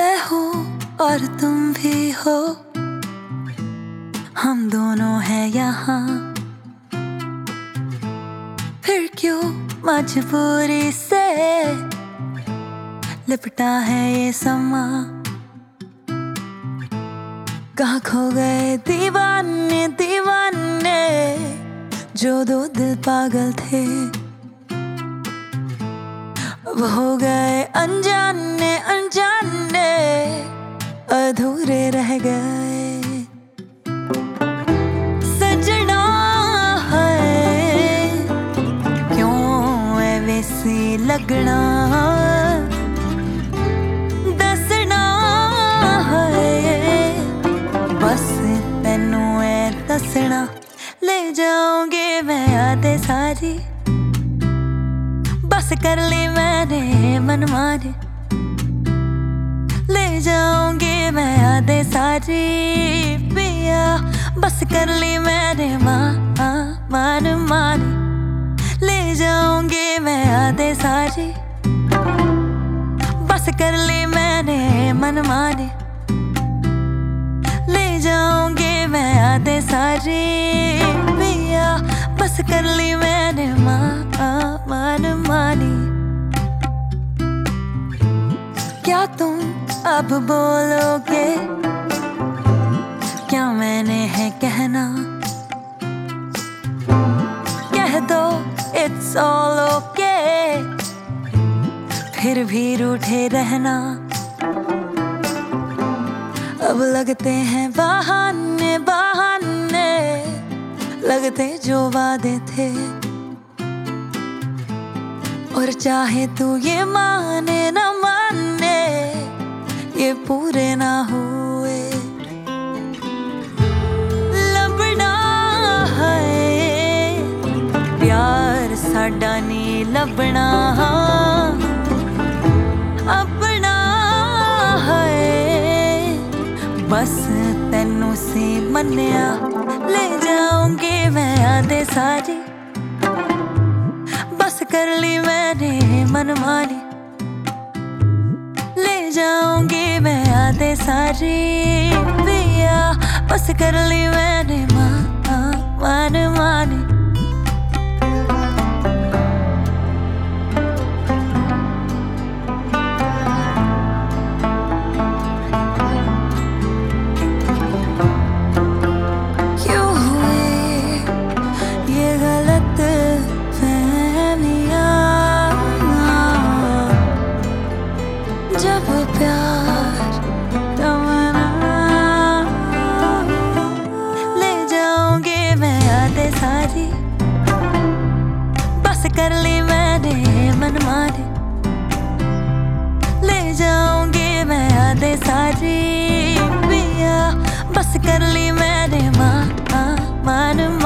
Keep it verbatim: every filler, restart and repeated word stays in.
मैं हूँ और तुम भी हो, हम दोनों हैं यहाँ। फिर क्यों मजबूरी से लिपटा है ये समा। कहाँ खो गए दीवाने दीवाने जो दो दिल पागल थे। अब हो गए अनजाने अनजाने अधूरे रह गए। सजना है क्यों है वैसी लगना, दसना है बस तेनू है दसना। ले जाऊंगी मैं यादें सारी, बस कर ली मैंने मनमानी। ले जाऊंगी मैं यादें सारी पिया, बस कर ली मैंने मान मानी। ले जाऊंगी मैं यादें सारी, बस कर ली मैंने मनमानी। ले जाऊंगी मैं यादें सारी पिया, बस कर ली मैंने मान मानी। क्या तुम अब बोलोगे क्या मैंने है कहना। कह दो इट्स ऑल ओके, फिर भी रूठे रहना। अब लगते हैं बहाने बहाने, लगते जो वादे थे। और चाहे तू ये माने न माने ये पूरे ना हुए। लबना है प्यार साडा नी लबना, अपना है बस तेनू सी मन्निया। ले जाऊंगी मैं यादें सारी, बस कर ली मैंने मनमानी। ले जाऊंगी मैं यादें सारी पिया, बस कर ली मैंने मान मानी। जब प्यार तमन्ना, ले जाऊंगी मैं यादें सारी, बस कर ली मैंने मनमानी। ले जाऊंगी मैं यादें सारी पिया, बस कर ली मैंने मान मान